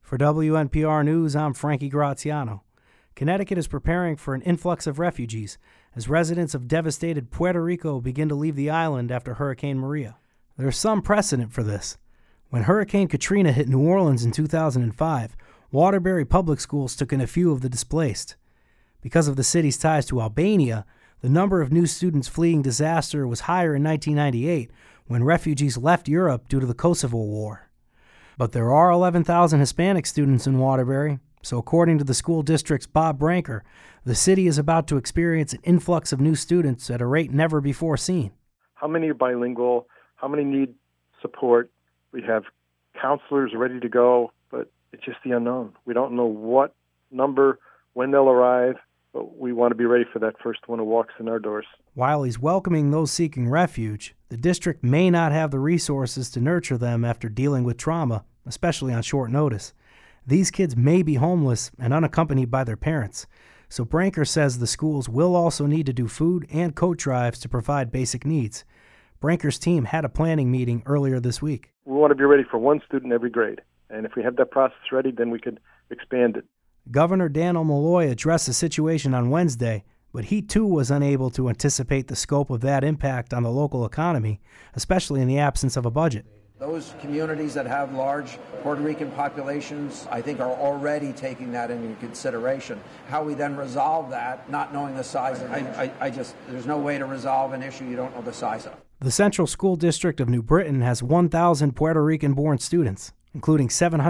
For WNPR News, I'm Frankie Graziano. Connecticut is preparing for an influx of refugees as residents of devastated Puerto Rico begin to leave the island after Hurricane Maria. There's some precedent for this. When Hurricane Katrina hit New Orleans in 2005, Waterbury Public Schools took in a few of the displaced. Because of the city's ties to Albania, the number of new students fleeing disaster was higher in 1998 when refugees left Europe due to the Kosovo War. But there are 11,000 Hispanic students in Waterbury, so according to the school district's Bob Branker, the city is about to experience an influx of new students at a rate never before seen. How many are bilingual? How many need support? We have counselors ready to go, but it's just the unknown. We don't know what number, when they'll arrive, but we want to be ready for that first one who walks in our doors. While he's welcoming those seeking refuge, the district may not have the resources to nurture them after dealing with trauma, especially on short notice. These kids may be homeless and unaccompanied by their parents, so Branker says the schools will also need to do food and coat drives to provide basic needs. Branker's team had a planning meeting earlier this week. We want to be ready for one student every grade, and if we have that process ready, then we could expand it. Governor Dannel Malloy addressed the situation on Wednesday, but he too was unable to anticipate the scope of that impact on the local economy, especially in the absence of a budget. Those communities that have large Puerto Rican populations, I think, are already taking that into consideration. How we then resolve that, not knowing the size of it, there's no way to resolve an issue you don't know the size of. The Central School District of New Britain has 1,000 Puerto Rican-born students, including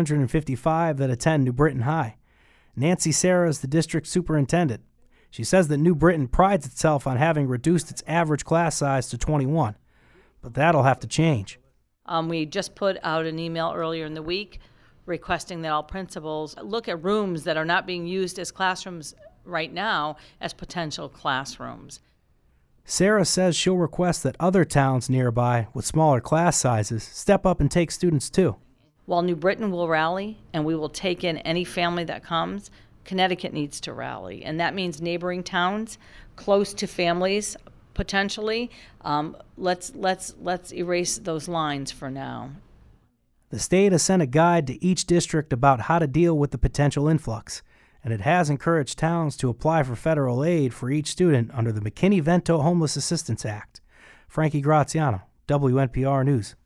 755 that attend New Britain High. Nancy Serra is the district superintendent. She says that New Britain prides itself on having reduced its average class size to 21, but that'll have to change. We just put out an email earlier in the week requesting that all principals look at rooms that are not being used as classrooms right now as potential classrooms. Sarah says she'll request that other towns nearby with smaller class sizes step up and take students too. While New Britain will rally and we will take in any family that comes, Connecticut needs to rally. And that means neighboring towns close to families, potentially. Let's erase those lines for now. The state has sent a guide to each district about how to deal with the potential influx, and it has encouraged towns to apply for federal aid for each student under the McKinney-Vento Homeless Assistance Act. Frankie Graziano, WNPR News.